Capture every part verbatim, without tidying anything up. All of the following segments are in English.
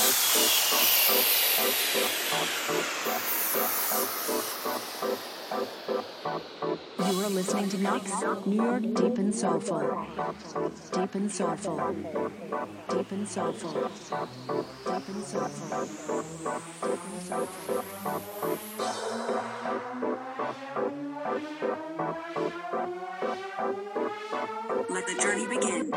You are listening to Knox, New York, Deep and Soulful. Deep and Soulful. Deep and Soulful. Deep and Soulful. Deep and Soulful. Let the journey begin.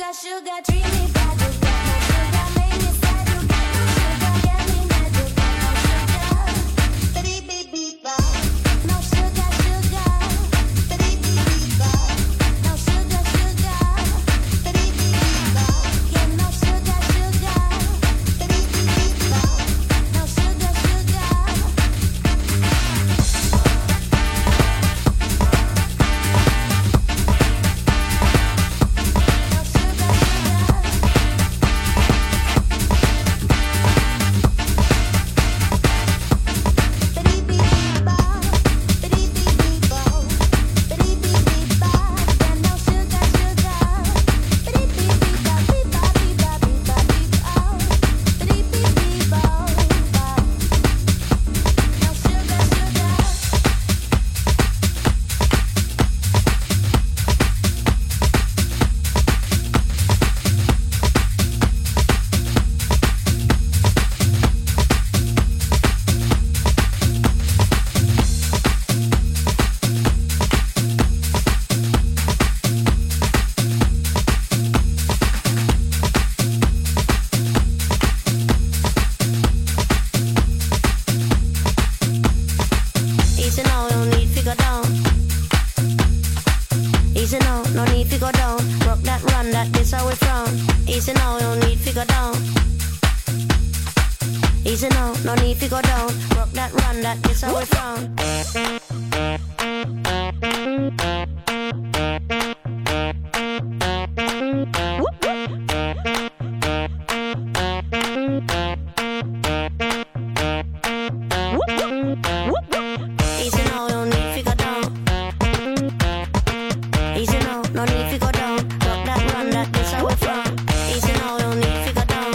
sugar, sugar, treat me bad. You got no sugar, make me sad. You got no sugar, get me mad. You got no sugar, baby, baby, no sugar, sugar, baby, baby, no sugar, sugar, baby, baby, yeah, no sugar, sugar, baby, baby, no sugar, sugar. Easy now, no need to go down. Easy now, no need to go down. Rock that run, that this how we frown. Easy now, no need to go down. Easy now, no need to go down. Rock that run, that this how we frown. Easy now, no need to go down. Easy now, no need to go down. Rock that run, that this how we frown. Easy now, no need to go down.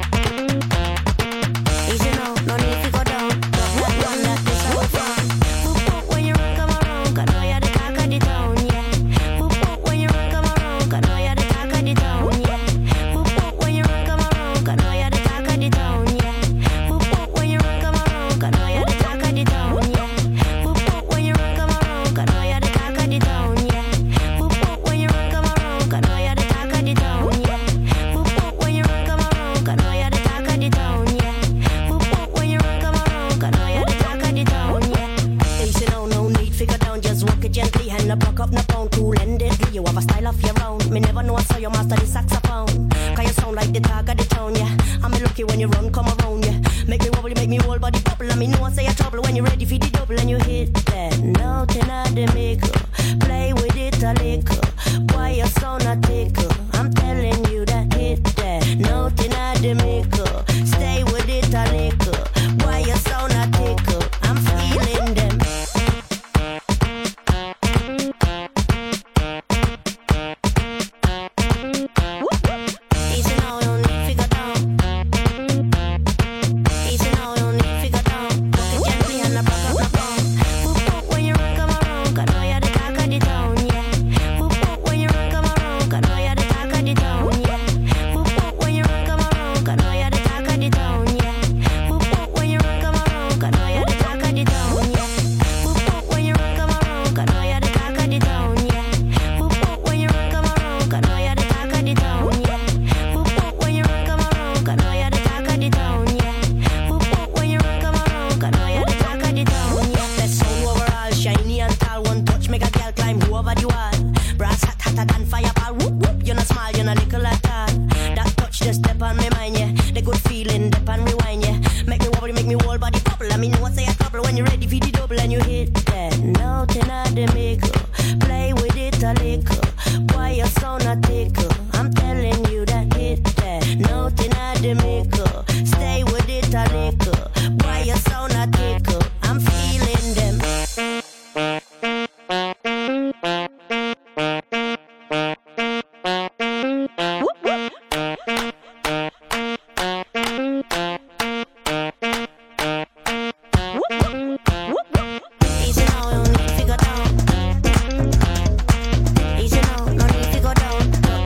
Easy now, no need to go down. Rock that run, that this how we frown. Boop boop when you run, come around, 'cause know you're the talk of the town, yeah. Boop boop when you run, come around, 'cause know you're the talk of the town, yeah. Boop boop when you run, come around, 'cause know you're the talk of the town, yeah. Boop boop when you run, come around, 'cause know you're the talk of the town, yeah. Boop boop when you run, come around, 'cause know you're the talk of the town, yeah. Boop boop when you run, come around, 'cause know you're the talk of the town, yeah. Boop boop when you run, come around, 'cause know you're the talk of the town, yeah. Boop boop when you run, come around, 'cause know you're the talk of the town, yeah. Easy now, no need figure down, just walk it gently, and no buck up, no pound, cool and deadly. You have a style of your own. Me never know I saw you master the saxophone. 'Cause you sound like the talk of the town, yeah. I'm lucky when you run, come around, yeah. Make me wobble, you make me whole body bubble. And me know I say you trouble when you're ready for the double and you hit that note in the maker. Play with it a little. Why you sound a tickle? I'm telling you that hit that note in the maker. Stay with it a little. Why you sound a tickle? I'm feeling them. Easy now, no need to go down. Easy now, no need to go down. Walk it gently and I back up my phone. Boop boop when you run, come around, 'cause know you're the talk of the town, yeah. Boop boop when you run, come around, 'cause know you're the talk of the town, yeah. Boop boop when you run, come around, 'cause know you're the talk of the town, yeah. Boop boop when you run, come around, 'cause know you're the talk of the town, yeah. Boop boop when you run, come around, 'cause know you're the talk of the town, yeah. Boop boop when you run, come around, 'cause know you're the talk of the town, yeah. Boop boop when you run, come around, 'cause know you're the talk of the town, yeah. Boop boop when you run, come around, 'cause know you're the talk of the town, yeah. That sound overall shiny and tall, one touch make a girl climb over the wall. Brass hot hotter than fireball, whoop whoop. You're not small, you're not little at all. That touch just step on my mind, yeah. The good feeling, dip and rewind, yeah. Make me wobble, make me whole body bubble. I mean, what say a couple when you're ready for the double and you hit that note in the maker. Play with it a little. Why you sound a tickle? I'm telling you that hit that note in the maker. Stay with it a little. Why you sound a tickle? I'm feeling them. Easy now, no need to go down. Easy now, no need to go down.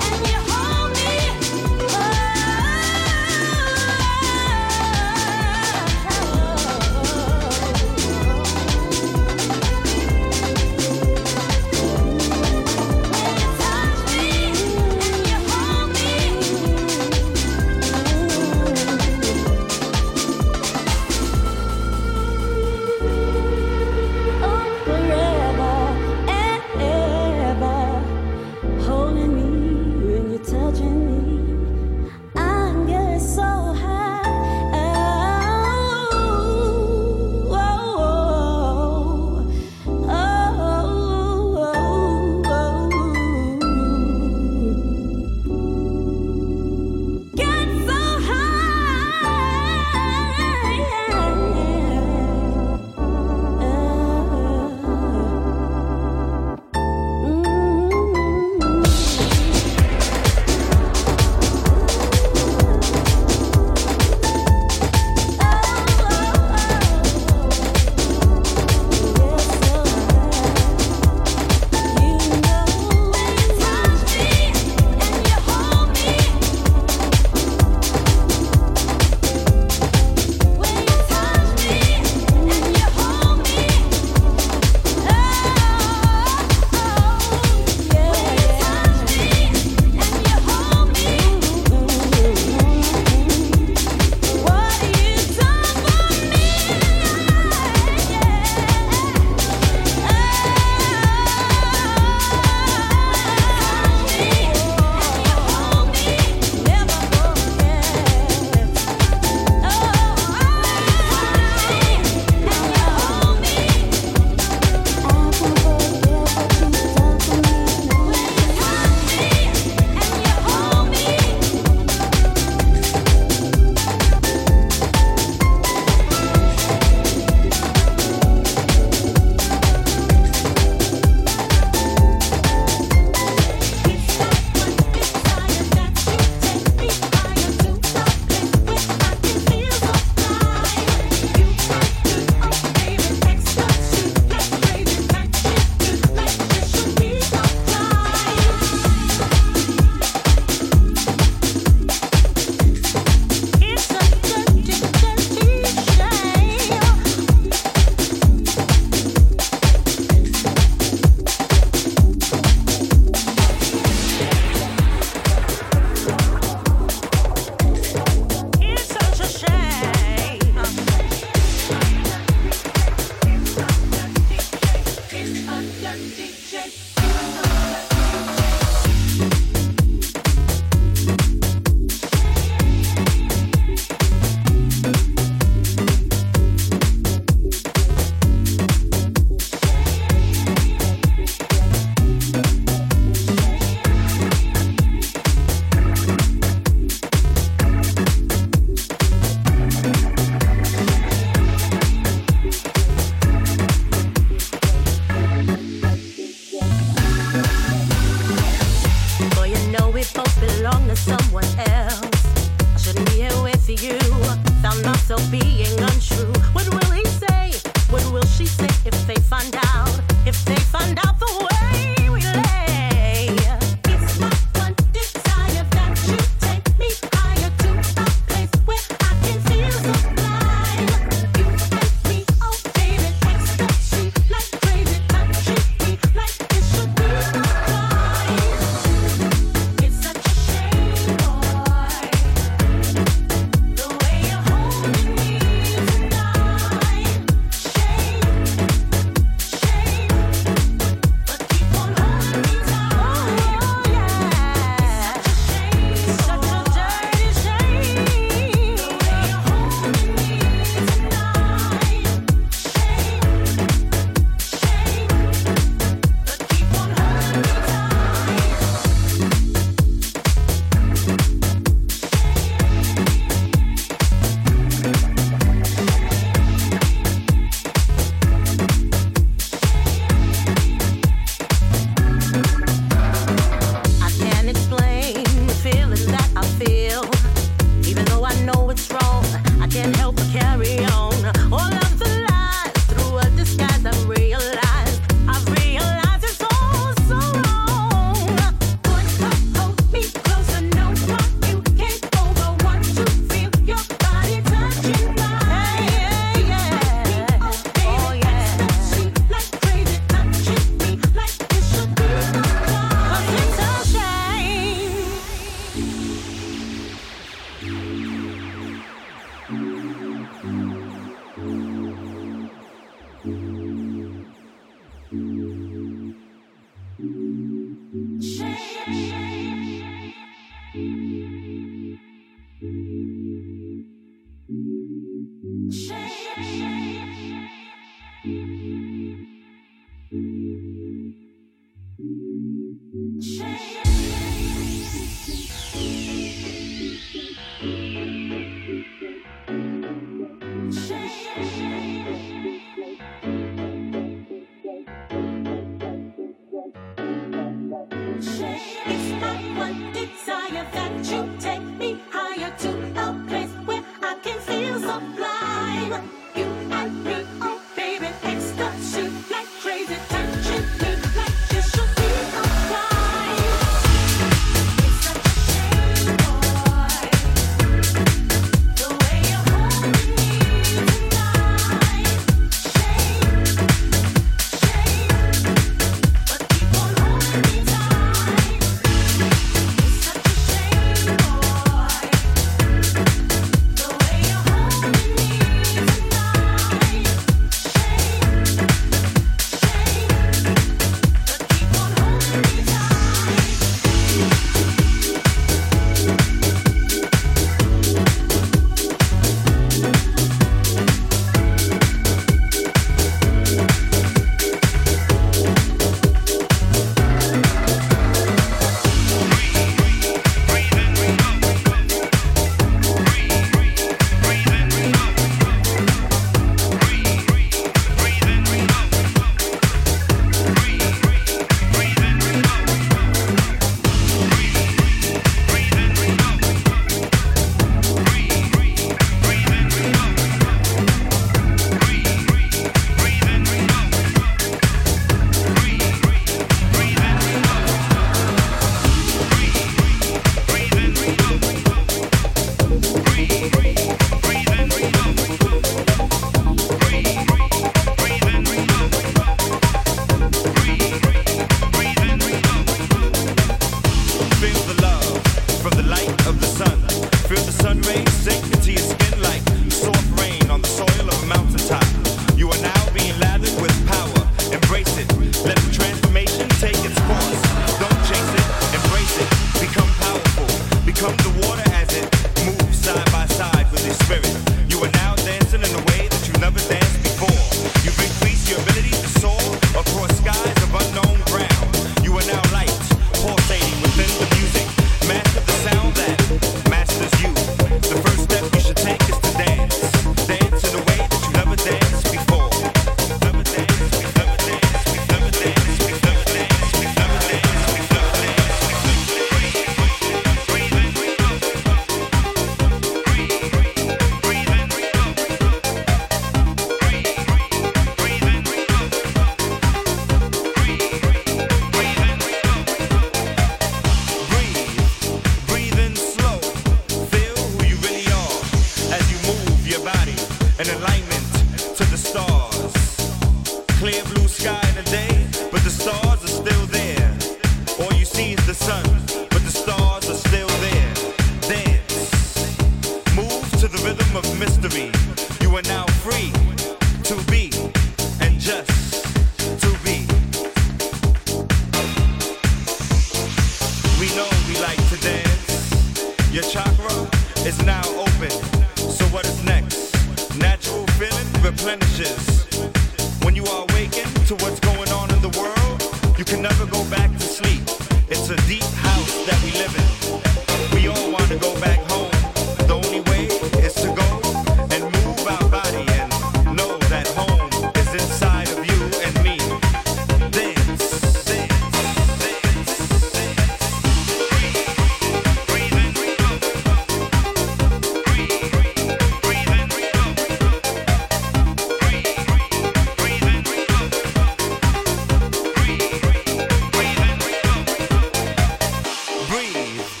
Your chakra is now open. So what is next? Natural feeling replenishes. When you are awakened to what's going on in the world, you can never go back to sleep. It's a deep house that we live in. We all want to go back home. The only way is to go and move our body and know that home is inside of you and me. Dance, dance, dance, dance. Breathe, breathe and reload. Breathe, breathe and reload. Breathe, breathe and reload. Breathe, breathe and reload. Breathe.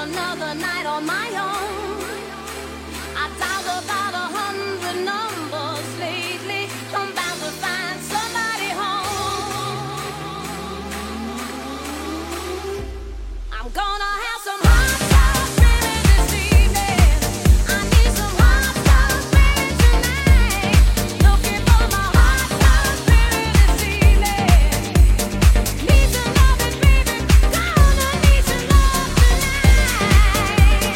another night on my own. I dialed about a hundred numbers lately. I'm bound to find somebody home. I'm gonna have some hot stuff baby this evening. I need some hot stuff baby tonight. Looking for my hot stuff baby this evening. Need some love it baby, gonna need some love tonight.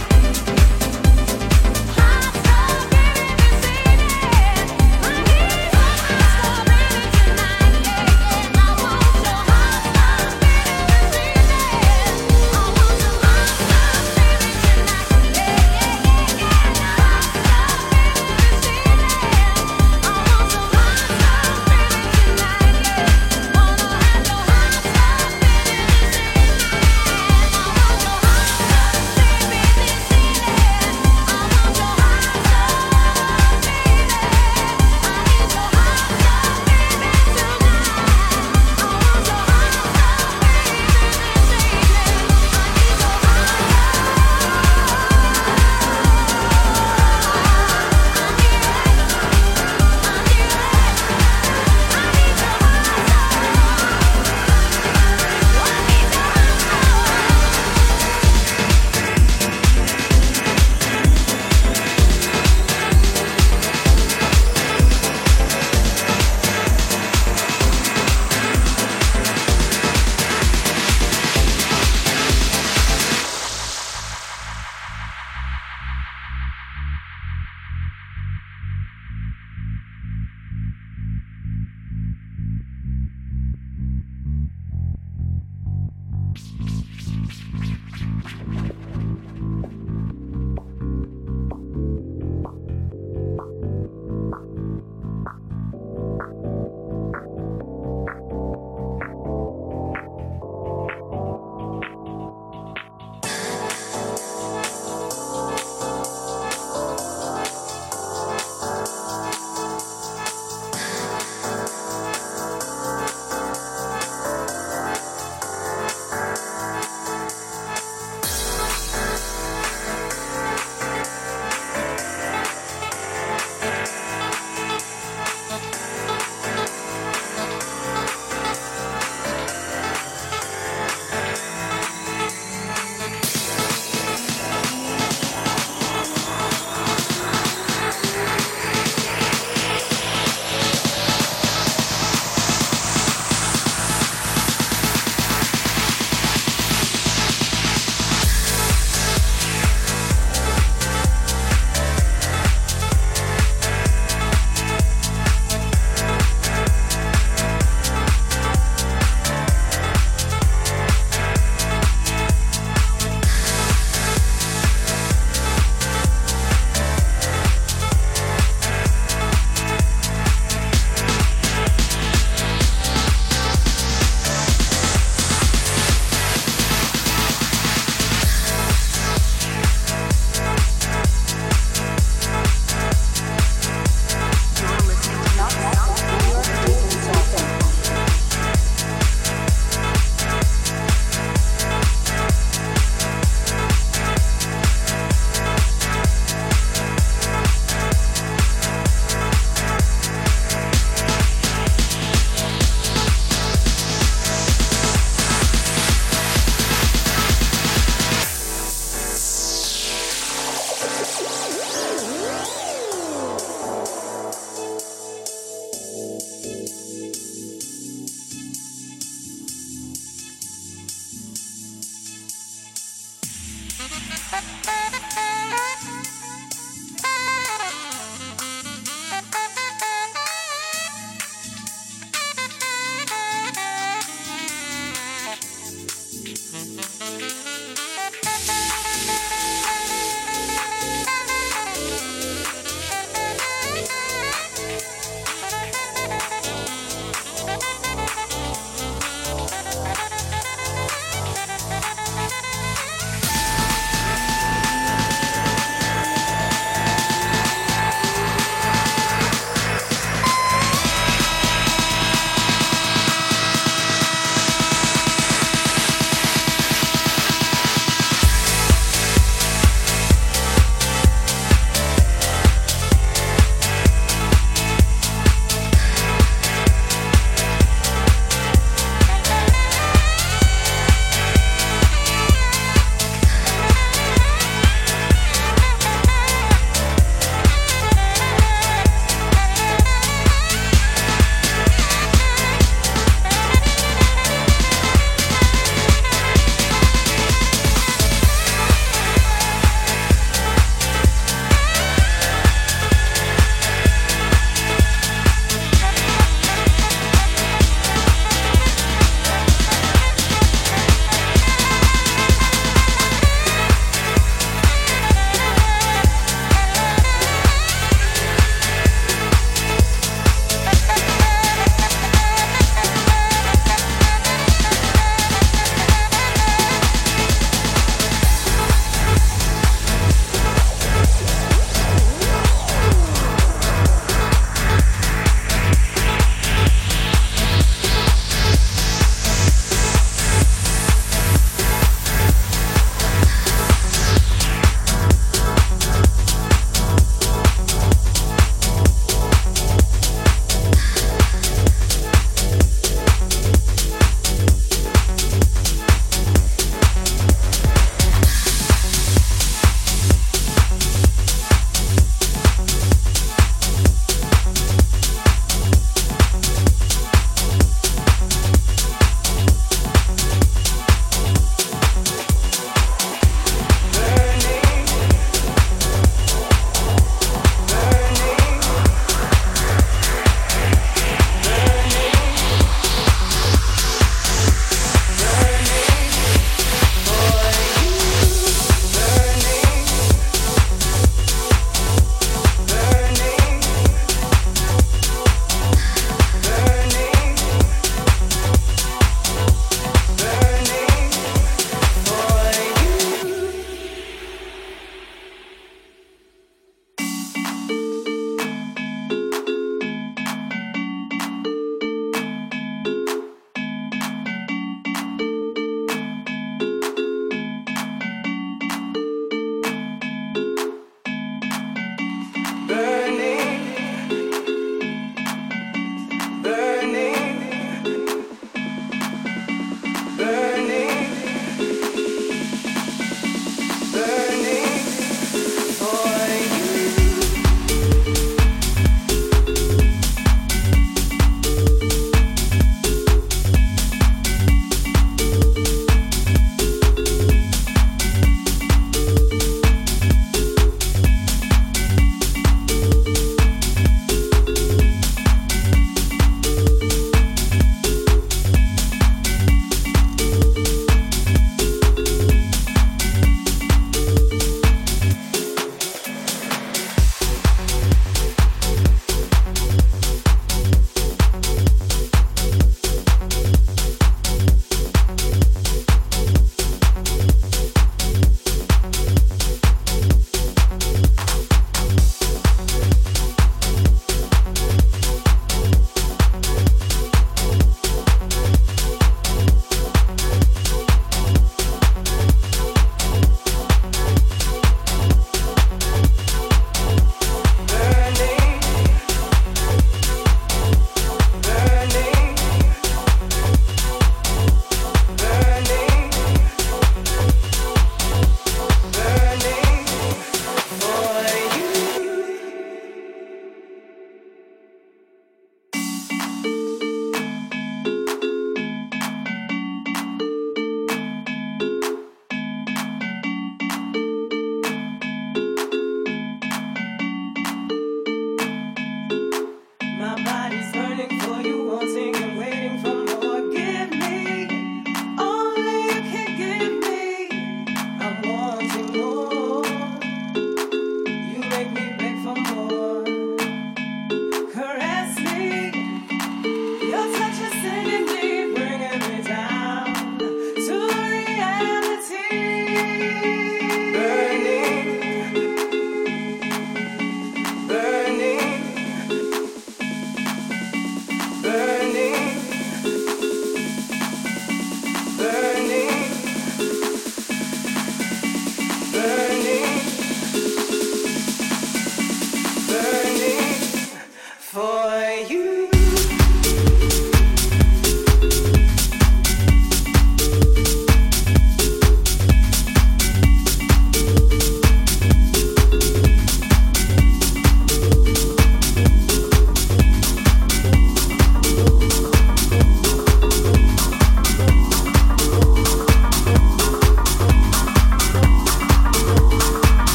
Hot stuff baby this evening. I need some hot stuff baby tonight. Yeah, yeah. I want your hot stuff baby this evening. I want some hot stuff baby tonight. Yeah, yeah, yeah, yeah. Hot stuff baby this evening. I want some hot stuff baby tonight. Yeah. Wanna have your hot stuff baby this evening. I want your hot stuff baby this evening. I want your hot stuff baby. I need your hot stuff baby tonight. I want your hot stuff baby this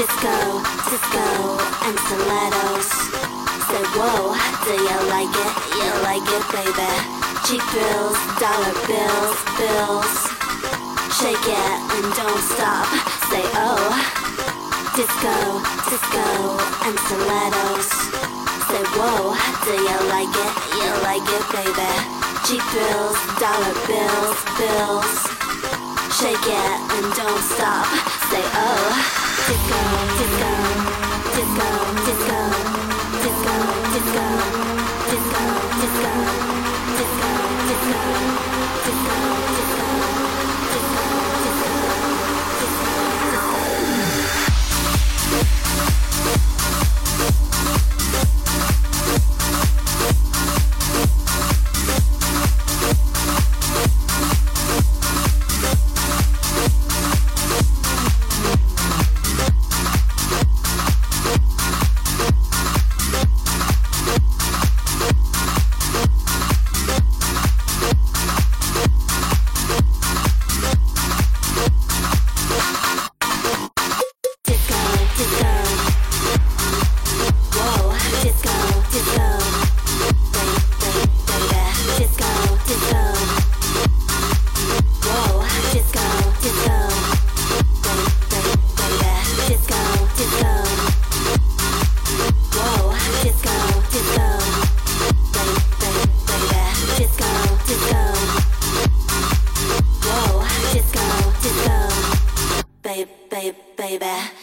disco, disco, and stilettos. Say whoa, do you like it? You like it, baby. Cheap thrills, dollar bills, bills. Shake it and don't stop. Say oh, disco, disco, and stilettos. Say whoa, do you like it? You like it, baby. Cheap thrills, dollar bills, bills. Shake it and don't stop. Say oh, disco, disco, disco, disco, disco, disco, disco, disco, disco, disco, disco, disco, baby.